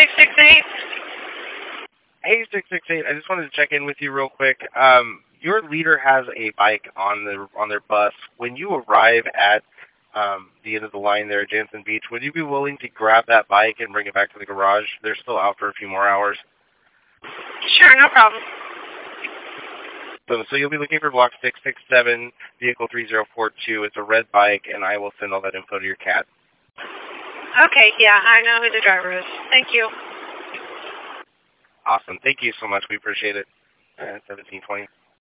668. Hey, 668. I just wanted to check in with you real quick. Your leader has a bike on their bus. When you arrive at the end of the line there at Jansen Beach, would you be willing to grab that bike and bring it back to the garage? They're still out for a few more hours. Sure, no problem. So you'll be looking for block 667, vehicle 3042. It's a red bike, and I will send all that info to your cat. Okay, yeah, I know who the driver is. Thank you. Awesome. Thank you so much. We appreciate it. 1720.